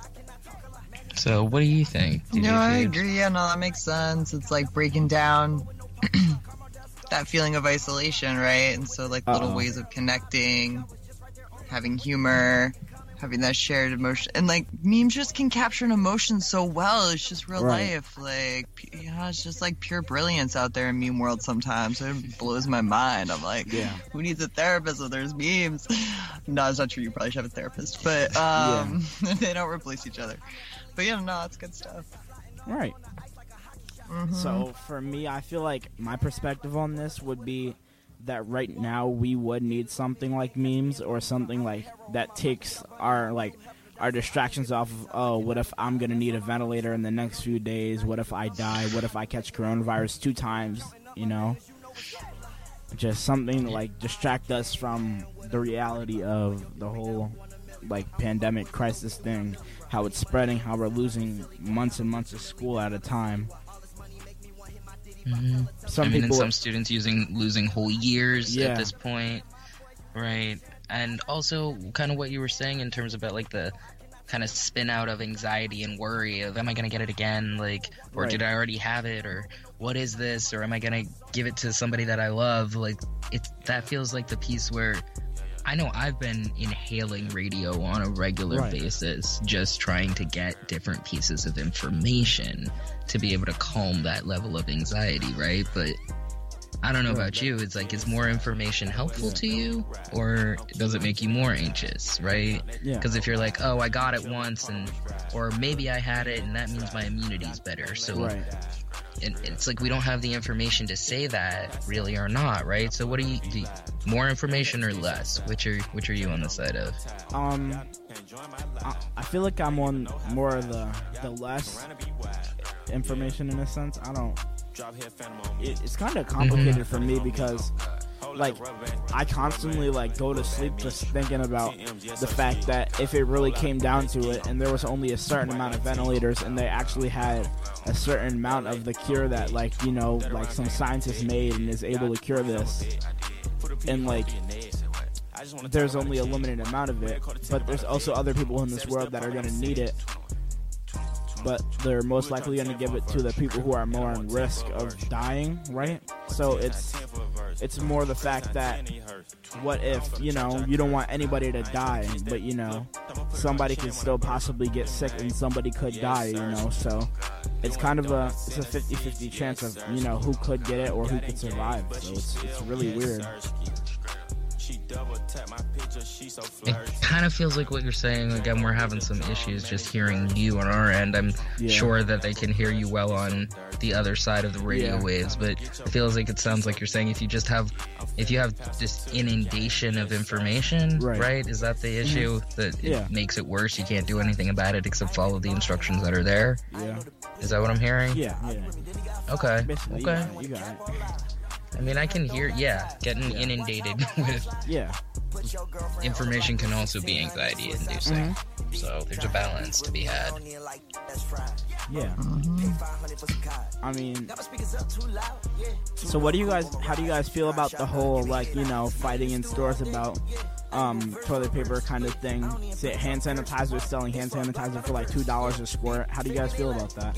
So, what do you think? D J No, I Phoebes? agree. Yeah, no, that makes sense. It's like breaking down that feeling of isolation, right? And so, like, little Uh-oh. ways of connecting, having humor, having that shared emotion. And, like, memes just can capture an emotion so well. It's just real Right. life. Like, pu- you know, it's just, like, pure brilliance out there in meme world sometimes. It blows my mind. I'm like, Yeah. who needs a therapist if there's memes? No, it's not true. You probably should have a therapist. But um, they don't replace each other. But, yeah, no, it's good stuff. Right. Mhm. So for me, I feel like my perspective on this would be that right now we would need something like memes or something like that takes our like our distractions off of, oh, what if I'm gonna need a ventilator in the next few days? What if I die? What if I catch coronavirus two times? You know, just something to, like distract us from the reality of the whole like pandemic crisis thing, how it's spreading, how we're losing months and months of school at a time. Mm-hmm. Some I mean, people- and some students using losing whole years Yeah. at this point, right? And also, kind of what you were saying in terms about like the kind of spin out of anxiety and worry of, am I going to get it again? Like, or Right. did I already have it? Or what is this? Or am I going to give it to somebody that I love? Like, it that feels like the piece where I know I've been inhaling radio on a regular Right. basis, just trying to get different pieces of information to be able to calm that level of anxiety, right? But I don't know about you. It's like, is more information helpful to you, or does it make you more anxious, right? Yeah. Because if you're like, oh, I got it once, and or maybe I had it, and that means my immunity's better. So Right. and it's like we don't have the information to say that really or not, right? So what do you, do you more information or less? Which are which are you on the side of? Um, I, I feel like I'm on more of the the less information in a sense. I don't. It, it's kind of complicated Mhm. for me because, like, I constantly like go to sleep just thinking about the fact that if it really came down to it, and there was only a certain amount of ventilators, and they actually had a certain amount of the cure that, like, you know, like some scientist made and is able to cure this, and like. There's only a limited amount of it, but there's also other people in this world that are going to need it, but they're most likely going to give it to the people who are more in risk of dying, right? So it's it's more the fact that what if, you know, you don't want anybody to die, but, you know, somebody could still possibly get sick and somebody could die, you know, so it's kind of a it's a fifty-fifty chance of, you know, who could get it or who could survive, so it's it's really weird. It kind of feels like what you're saying. Again, we're having some issues just hearing you on our end. I'm Yeah. sure that they can hear you well on the other side of the radio Yeah. waves, but it feels like it sounds like you're saying if you just have, if you have this inundation of information, Right. right? Is that the issue? Mhm. That it Yeah. makes it worse? You can't do anything about it except follow the instructions that are there? Yeah. Is that what I'm hearing? Yeah, yeah. Okay. Basically, you Okay. got it, you got it. I mean, I can hear, yeah, getting inundated with Yeah. information can also be anxiety inducing. Mm-hmm. So there's a balance to be had. Yeah. I mean, so what do you guys, how do you guys feel about the whole, like, you know, fighting in stores about um, toilet paper kind of thing? Say hand sanitizer, selling hand sanitizer for like two dollars a squirt. How do you guys feel about that?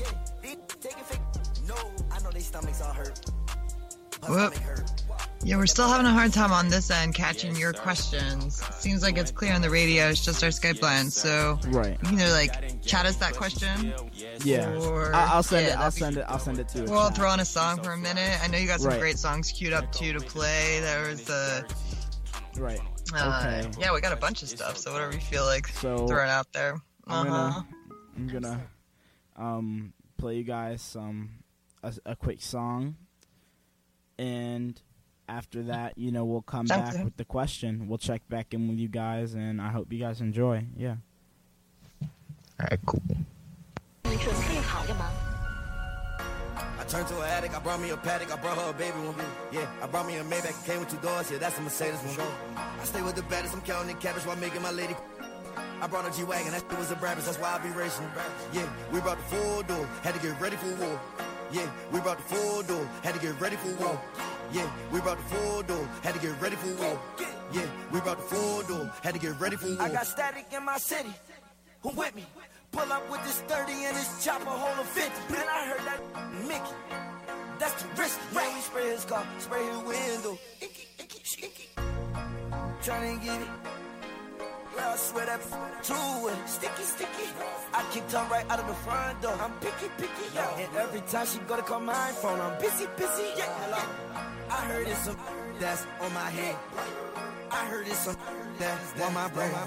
Whoop. Yeah, we're still having a hard time on this end catching your questions. Seems like it's clear on the radio. It's just our Skype line. So Right. you can either like chat us that question. Yeah. Or, I- I'll send yeah, it. I'll that'd be- send it. I'll send it to you. We'll throw on a song for a minute. I know you got some Right. great songs queued up too to play. There was the Right. uh, Okay. yeah, we got a bunch of stuff. So whatever you feel like So, throwing out there. I'm Uh huh. gonna, I'm gonna, um, play you guys some a, a quick song, and after that, you know, we'll come Sounds back good. with the question. We'll check back in with you guys, and I hope you guys enjoy. Yeah. Alright, cool. I turned to an addict, I brought me a paddock, I brought her a baby one. Yeah, I brought me a Maybach, came with two doors, yeah, that's a Mercedes one. I stay with the baddest, I'm counting the cabbage while making my lady. I brought a G-Wagon, that shit was a Brabus, that's why I be racing. Yeah, we brought the full door, had to get ready for war. Yeah, we brought the full door, had to get ready for war. Yeah, we brought the full door, had to get ready for war. Yeah, we brought the full door, had to get ready for war. I got static in my city. Who with me? Pull up with this thirty and this chopper holding fifty. Man, I heard that Mickey. That's too risky. Man, we spray his car, spray his window. Icky, icky, icky. Tryna get it. Well, I swear that true and sticky, sticky. I kicked her right out of the front door. I'm picky, picky, yeah. And every time she go to call my phone, I'm busy, busy, yeah. Hello. I heard it's some that's on my head. I heard it's some that's on my brain.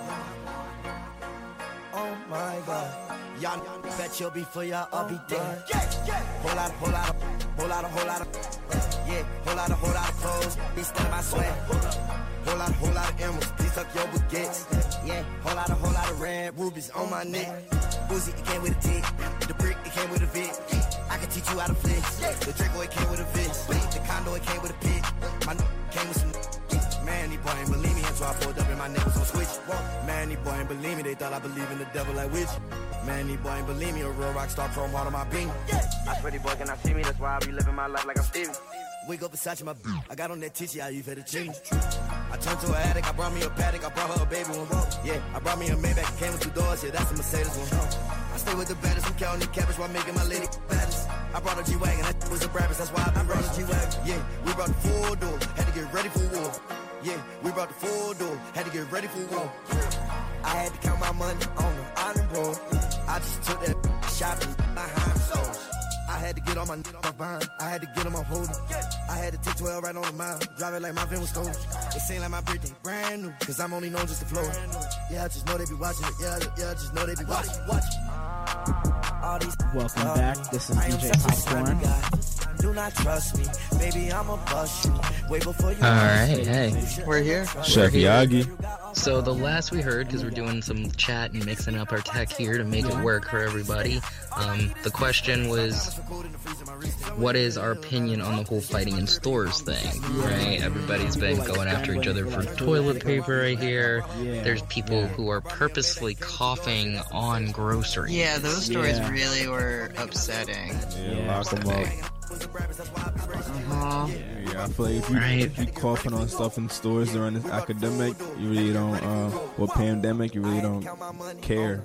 Oh my God, y'all bet you'll be for y'all, I'll be dead. Whole lot, whole lot, whole lot, whole lot of, yeah, whole lot, whole lot of clothes. Be stealing my swag. Whole lot, whole lot of emeralds. Please tuck your baguettes. Yeah, whole lot, whole lot of red rubies on my neck. Uzi, it came with a tick. The brick, it came with a Vic. I can teach you how to flex. The Draco, it came with a Vic. The condo, it came with a pit. My n- came with some. Man, he boy ain't believe me until I pulled up and my niggas on switch. Man, he boy ain't believe me, they thought I believe in the devil like witch. Man, he boy ain't believe me, a real rock star chrome heart on my beam. I swear, boy cannot see me, that's why I be living my life like I'm Stevie. Wake up Versace, my b- I got on that tissue, I you for the change. I turned to an addict, I brought me a paddock, I brought her a baby one. Yeah, I brought me a Maybach, came with two doors, yeah, that's a Mercedes one. I stay with the baddest, I'm counting the cabbage while making my lady baddest. I brought a G-Wagon, that was a Brabus, that's why I brought a G-Wagon. Yeah, we brought the full door, had to get ready for war. Yeah, we brought the full door, had to get ready for war. I had to count my money on the island road. I just took that shopping behind the stores. I had to get on my n- my vine. I had to get on my holder. I had to take twelve right on the mile. Drive it like my van was stolen. It seemed like my birthday brand new. Cause I'm only known just to flow. Yeah, I just know they be watching it. Yeah, yeah, I just know they be watching. Watching. All these Welcome back. This is D J Popcorn. Do not trust me, baby. I'ma bust you. Way before you. All right, hey, we're here. Chef Yagi. So the last we heard, because we're doing some chat and mixing up our tech here to make it work for everybody, um, the question was, what is our opinion on the whole fighting in stores thing, right? Everybody's been going after each other for toilet paper, I hear. There's people who are purposely coughing on groceries. Yeah, those stories really were upsetting. Yeah, lock them up. Uh-huh. Yeah, I feel like if you, Right. if you coughing on stuff in stores during this academic, you really don't, uh, or pandemic, you really don't care.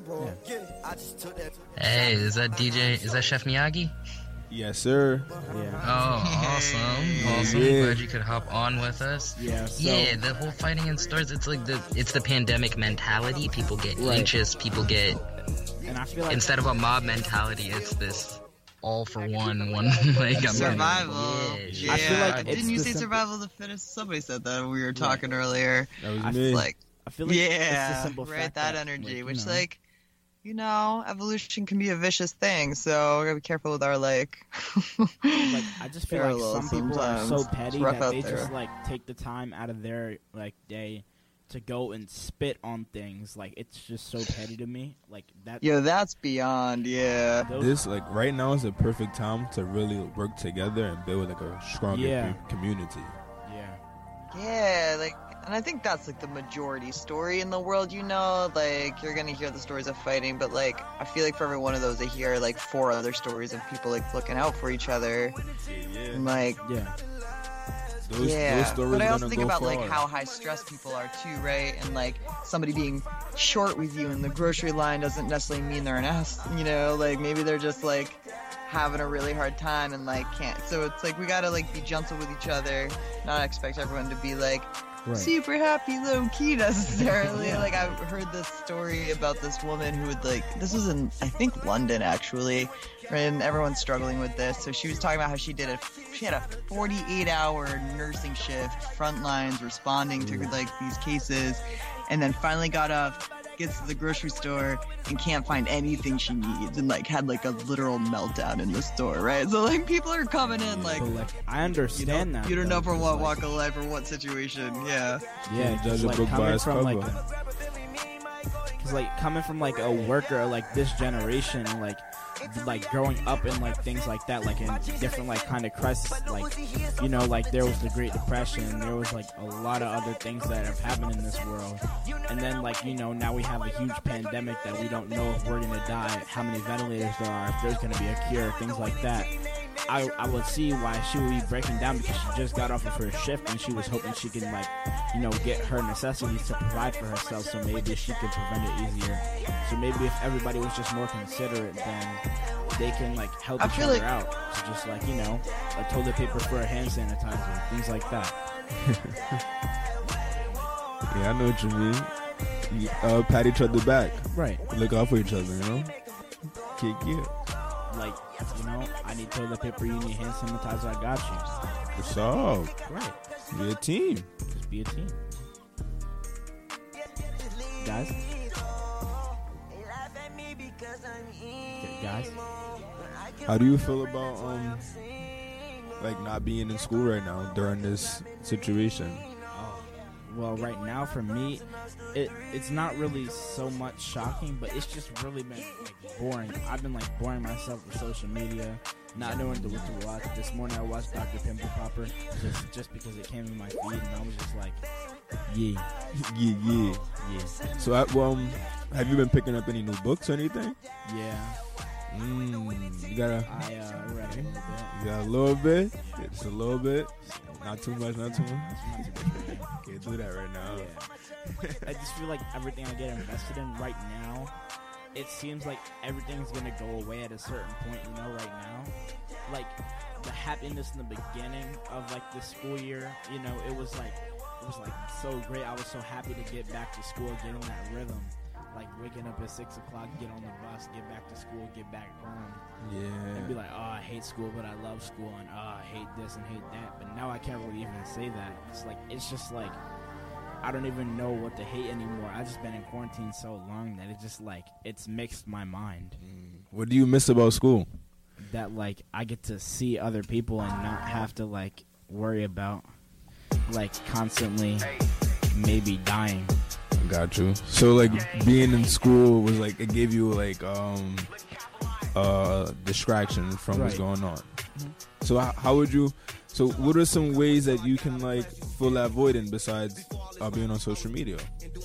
Hey, is that D J, is that Chef Miyagi? Yes, sir. Yeah. Oh, awesome. Awesome. Yeah. Glad you could hop on with us. Yeah, so- yeah, the whole fighting in stores, it's like the, it's the pandemic mentality. People get Right. anxious, people get, And I feel like instead of a mob mentality, it's this all for one, one like I'm survival. Gonna, yeah, yeah. I feel like didn't you say simple... survival of the fittest? Somebody said that when we were talking yeah. earlier. That was I me. Feel like, I feel like yeah, it's the simple right. Fact that, that energy, like, which know. like, you know, evolution can be a vicious thing. So we gotta be careful with our like. like I just feel like some people sometimes. are so petty that they there. just like take the time out of their like day to go and spit on things. Like it's just so petty to me. Like that. Yeah, that's beyond. Yeah. This like right now is the perfect time to really work together and build like a stronger yeah. community. Yeah. Yeah, like, and I think that's like the majority story in the world. You know, like you're gonna hear the stories of fighting, but like I feel like for every one of those, I hear like four other stories of people like looking out for each other. Yeah. And, like. Yeah. Those, yeah, those stories but I also think about far. like how high stress people are too, right? And like somebody being short with you in the grocery line doesn't necessarily mean they're an ass, you know? Like maybe they're just like having a really hard time and like can't. So it's like we gotta like be gentle with each other, not expect everyone to be like right. super happy, low key necessarily. yeah. Like I heard this story about this woman who would like this was in I think London actually. And everyone's struggling with this. So she was talking about how she did a she had a forty-eight hour nursing shift, front lines responding to like these cases, and then finally got up, gets to the grocery store and can't find anything she needs, and like had like a literal meltdown in the store, right? So like people are coming in like, like I understand you know, that. You don't know from what like, walk of life or what situation, yeah. Yeah, does like book coming by from cover. like, cause like coming from like a worker like this generation, like. like growing up in like things like that, like in different like kind of crisis, like you know, like there was the Great Depression, there was like a lot of other things that have happened in this world, and then like you know now we have a huge pandemic that we don't know if we're gonna die, how many ventilators there are, if there's gonna be a cure, things like that. I, I would see why she would be breaking down because she just got off of her shift and she was hoping she can like you know get her necessities to provide for herself, so maybe she could prevent it easier. So maybe if everybody was just more considerate, then they can like help I each feel other like- out. So just like you know a toilet paper for a hand sanitizer, things like that. Yeah, I know what you mean. You, uh, pat each other back. Right. Look out for each other, you know? Kick you. Like, you know, I need toilet paper, you need hand sanitizer, I got you. What's up? Right. Be a team. Just be a team. Guys? Okay, guys? How do you feel about, um, like, not being in school right now during this situation? Well, right now for me, it it's not really so much shocking, but it's just really been like boring. I've been like boring myself with social media, not knowing what to watch. This morning I watched Doctor Pimple Popper just just because it came in my feed, and I was just like, yeah, Yeah, yeah. yeah, So, I, well, um, have you been picking up any new books or anything? yeah. Mm, you gotta, I uh, read a little bit. you got a little bit, just a little bit, not too much, not too much. Can't do that right now. Yeah. I just feel like everything I get invested in right now, it seems like everything's gonna go away at a certain point, you know, right now. Like the happiness in the beginning of like the school year, you know, it was like it was like so great. I was so happy to get back to school, get in that rhythm. Like waking up at six o'clock, get on the bus, get back to school, get back home. Yeah. And be like, oh, I hate school, but I love school, and oh, I hate this and hate that. But now I can't really even say that. It's like it's just like I don't even know what to hate anymore. I've just been in quarantine so long that it just like it's mixed my mind. What do you miss about school? That like I get to see other people and not have to like worry about like constantly maybe dying. Got you. So like being in school was like it gave you like um uh distraction from what's Right. going on. So how, how would you? So what are some ways that you can like fill that void in besides uh, being on social media?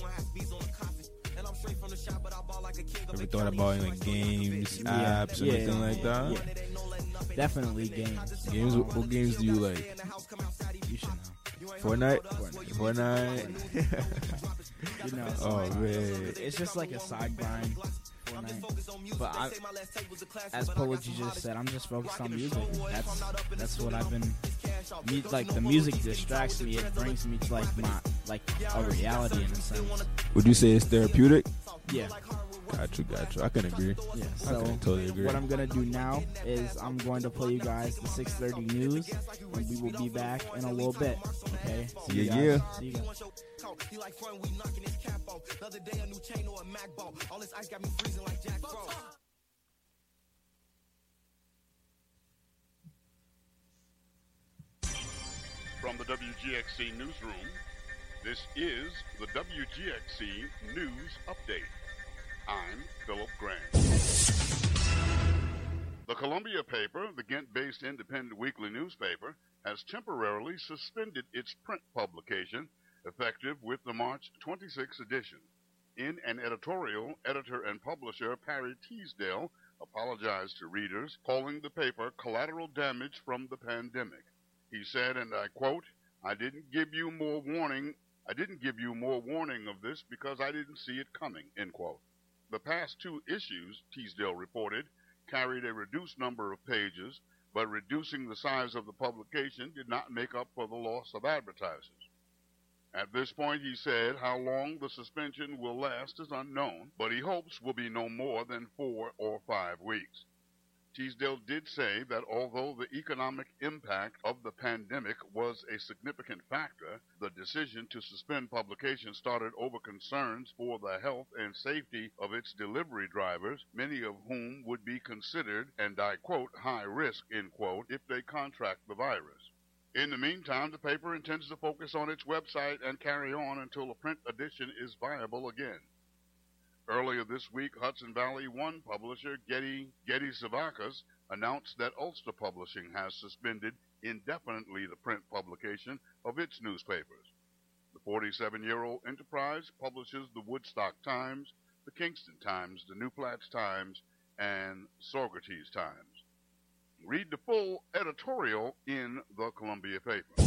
Ever thought about like games, Yeah, apps, yeah, anything like that? Yeah. Definitely games. Games. What, what games do you like? You should know. Fortnite. Fortnite. Fortnite. You know. Oh man. It's just like a side grind. Fortnite. But I, as Pology just said, I'm just focused on music. That's that's what I've been. Me, like the music distracts me. It brings me to like my like a reality in a sense. Would you say it's therapeutic? Yeah. Got you, got you. I can agree. Yeah, I so can totally agree. what I'm gonna do now is I'm going to play you guys the six thirty news, and we will be back in a little bit. Okay? See you Yeah, guys. yeah. See you guys. He like fun, we knocking his cap off. The other day, a new chain or a Mac ball. All this ice got me freezing like Jack Frost. From the W G X C newsroom, this is the W G X C News Update. I'm Philip Grant. The Columbia paper, the Ghent-based independent weekly newspaper, has temporarily suspended its print publication, effective with the March twenty-sixth edition. In an editorial, editor and publisher Parry Teasdale apologized to readers, calling the paper collateral damage from the pandemic. He said, and I quote, I didn't give you more warning, I didn't give you more warning of this because I didn't see it coming, end quote. The past two issues, Teasdale reported, carried a reduced number of pages, but reducing the size of the publication did not make up for the loss of advertisers. At this point, he said, how long the suspension will last is unknown, but he hopes will be no more than four or five weeks. Teasdale did say that although the economic impact of the pandemic was a significant factor, the decision to suspend publication started over concerns for the health and safety of its delivery drivers, many of whom would be considered, and I quote, high risk, end quote, if they contract the virus. In the meantime, the paper intends to focus on its website and carry on until a print edition is viable again. Earlier this week, Hudson Valley One publisher Getty, Getty Zavakis announced that Ulster Publishing has suspended indefinitely the print publication of its newspapers. The forty-seven-year-old enterprise publishes the Woodstock Times, the Kingston Times, the New Flats Times, and Saugerties Times. Read the full editorial in the Columbia paper.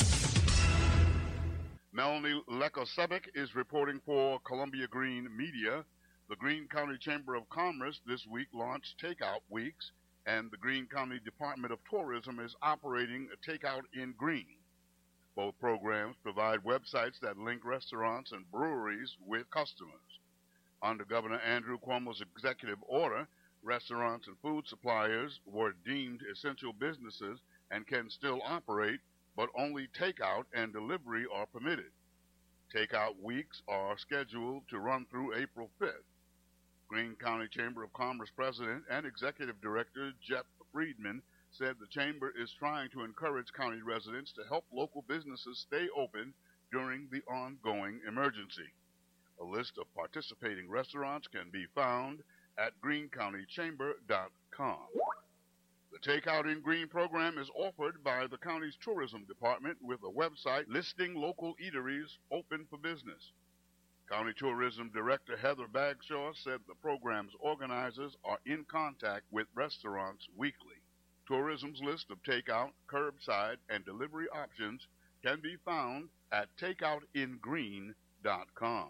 Melanie Lekosevic is reporting for Columbia Green Media. The Greene County Chamber of Commerce this week launched Takeout Weeks, and the Greene County Department of Tourism is operating a Takeout in Greene. Both programs provide websites that link restaurants and breweries with customers. Under Governor Andrew Cuomo's executive order, restaurants and food suppliers were deemed essential businesses and can still operate, but only takeout and delivery are permitted. Takeout weeks are scheduled to run through April fifth. Greene County Chamber of Commerce President and Executive Director Jeff Friedman said the Chamber is trying to encourage county residents to help local businesses stay open during the ongoing emergency. A list of participating restaurants can be found at greene county chamber dot com. The Takeout in Greene program is offered by the county's tourism department with a website listing local eateries open for business. County Tourism Director Heather Bagshaw said the program's organizers are in contact with restaurants weekly. Tourism's list of takeout, curbside, and delivery options can be found at takeout in greene dot com.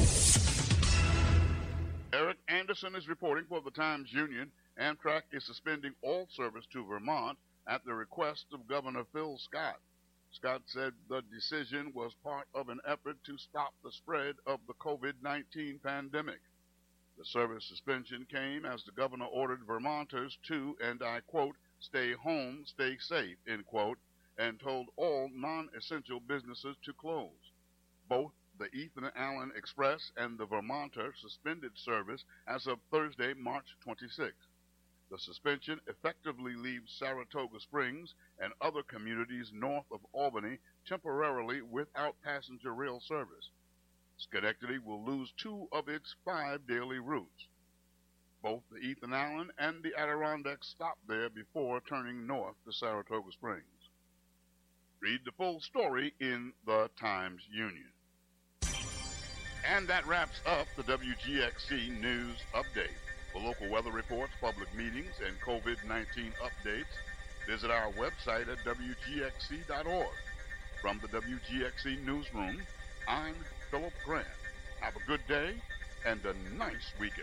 Eric Anderson is reporting for the Times-Union. Amtrak is suspending all service to Vermont at the request of Governor Phil Scott. Scott said the decision was part of an effort to stop the spread of the COVID nineteen pandemic. The service suspension came as the governor ordered Vermonters to, and I quote, stay home, stay safe, end quote, and told all non-essential businesses to close. Both the Ethan Allen Express and the Vermonter suspended service as of Thursday, March twenty-sixth. The suspension effectively leaves Saratoga Springs and other communities north of Albany temporarily without passenger rail service. Schenectady will lose two of its five daily routes. Both the Ethan Allen and the Adirondacks stop there before turning north to Saratoga Springs. Read the full story in the Times-Union. And that wraps up the W G X C News Update. For local weather reports, public meetings, and COVID nineteen updates, visit our website at W G X C dot org. From the W G X C Newsroom, I'm Philip Grant. Have a good day and a nice weekend.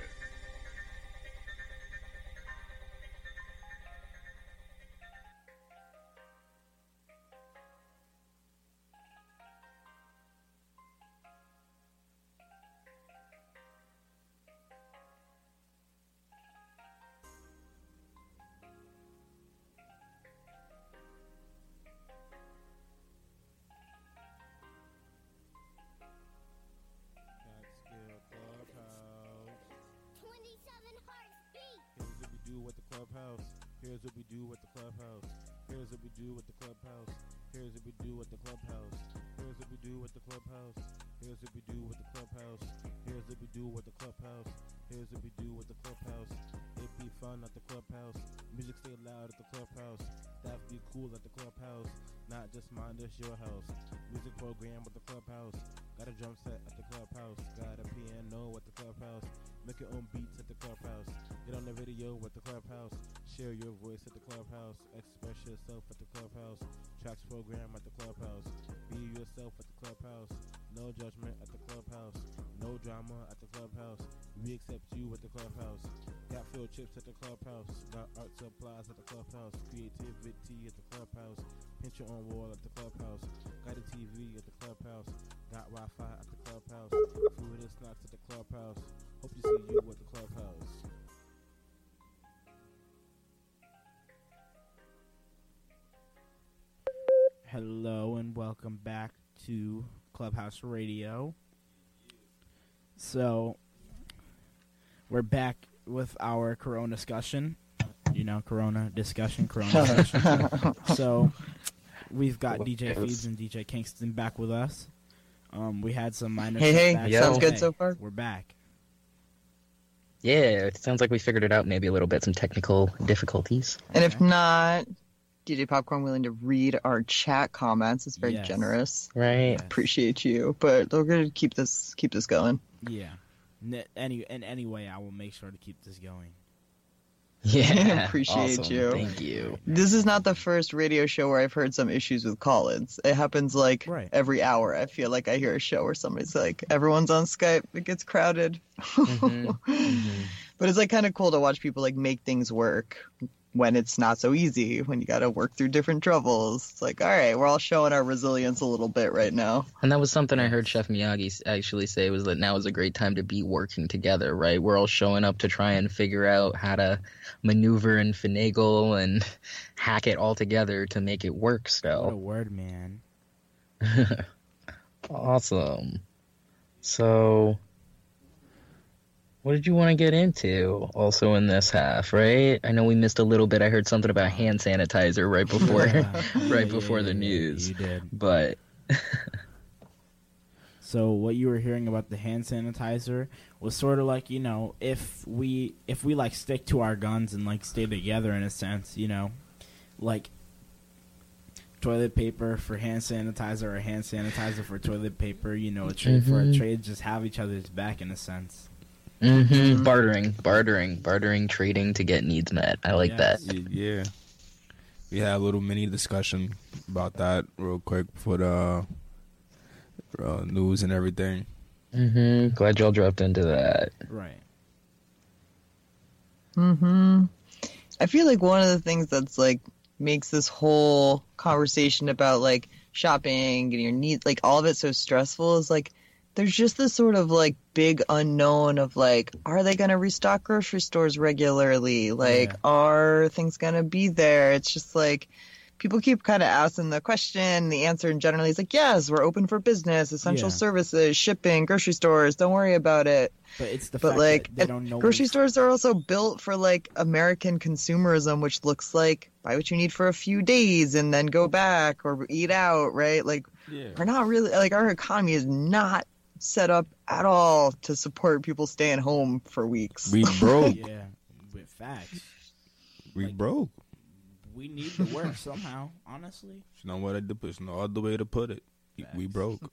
Here's what we do with the clubhouse. Here's what we do with the clubhouse. Here's what we do with the clubhouse. Here's what we do with the clubhouse. Here's what we do with the clubhouse. Here's what we do with the clubhouse. Here's what we do with the clubhouse. It be fun at the clubhouse. Music stay loud at the clubhouse. That be cool at the clubhouse. Not just mine, this your house. Music program with the clubhouse. Got a drum set at the clubhouse. Got a piano at the clubhouse. Make your own beats at the clubhouse. Get on the radio with the clubhouse. Share your voice at the clubhouse. Express yourself at the clubhouse. Tracks program at the clubhouse. Be yourself at the clubhouse. No judgment at the clubhouse. No drama at the clubhouse. We accept you at the clubhouse. Got field chips at the clubhouse. Got art supplies at the clubhouse. Creativity at the clubhouse. Pinch your own wall at the clubhouse. Got a T V at the clubhouse. Got Wi-Fi at the clubhouse. Food and snacks at the clubhouse. Hope to see you at the clubhouse. Hello and welcome back to Clubhouse Radio. So, we're back with our Corona discussion. You know, Corona discussion, Corona discussion. So, we've got D J Feeds and D J Kingston back with us. Um, we had some minor Hey, hey, setbacks. sounds good Hey, so far. We're back. Yeah, it sounds like we figured it out maybe a little bit, some technical difficulties. And if not, D J Popcorn willing to read our chat comments. It's very Yes. generous. Right. Appreciate you. But we're gonna keep this keep this going. Yeah. N- Any in any way, I will make sure to keep this going. Yeah, Appreciate awesome. you. Thank you. This is not the first radio show where I've heard some issues with call-ins. It happens like Right. every hour. I feel like I hear a show where somebody's like, everyone's on Skype, it gets crowded. Mm-hmm. But it's like kind of cool to watch people like make things work when it's not so easy, when you got to work through different troubles. It's like, all right, we're all showing our resilience a little bit right now. And that was something I heard Chef Miyagi s- actually say, was that now is a great time to be working together, right? We're all showing up to try and figure out how to maneuver and finagle and hack it all together to make it work What a still. word, man. Awesome. So, what did you want to get into also in this half, right? I know we missed a little bit. I heard something about hand sanitizer right before right Yeah, before yeah, the yeah, news. You did. But So what you were hearing about the hand sanitizer was sort of like, you know, if we if we like stick to our guns and like stay together in a sense, you know, like toilet paper for hand sanitizer or hand sanitizer for toilet paper, you know, a trade for a Mhm. trade, just have each other's back in a sense. hmm bartering, bartering, bartering, trading to get needs met. I like Yes. that. Yeah. We had a little mini discussion about that real quick for the uh, news and everything. hmm Glad y'all dropped into that. Right. hmm I feel like one of the things that's like makes this whole conversation about like shopping, getting your needs, like all of it so stressful is like there's just this sort of like big unknown of like, are they going to restock grocery stores regularly? Like, Yeah. are things going to be there? It's just like people keep kind of asking the question. The answer generally is like, yes, we're open for business, essential Yeah. services, shipping, grocery stores. Don't worry about it. But it's the But fact like, that they and don't know grocery what- stores are also built for like American consumerism, which looks like buy what you need for a few days and then go back or eat out, right? Like, Yeah. we're not really like our economy is not set up at all to support people staying home for weeks. We broke. Yeah, with facts. We Like- broke. We need to work somehow, honestly. It's not what I did. It's not other way to put it. We broke.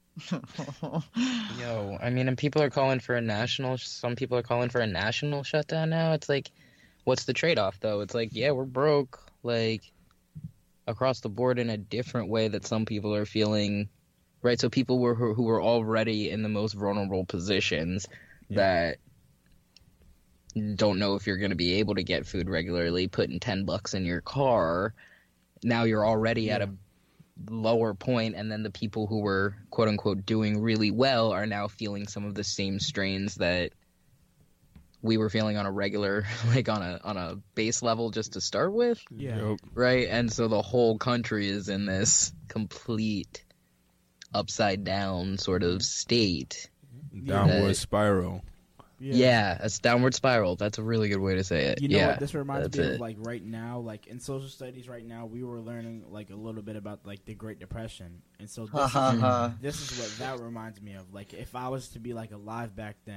Yo, I mean, and people are calling for a national. Some people are calling for a national shutdown now. It's like, what's the trade-off though? It's like, yeah, we're broke, like across the board in a different way that some people are feeling, right? So people were who who were already in the most vulnerable positions that don't know if you're going to be able to get food regularly, putting ten bucks in your car. Now you're already at a lower point, and then the people who were quote unquote doing really well are now feeling some of the same strains that we were feeling on a regular, like on a on a base level just to start with. Yeah. Right? And so the whole country is in this complete upside down sort of state. Downward that- spiral. Yeah. yeah, it's downward spiral. That's a really good way to say it. You know yeah, what this reminds me it. of? Like right now, like in social studies right now, we were learning like a little bit about like the Great Depression, and so this, is, this is what that reminds me of. Like if I was to be like alive back then,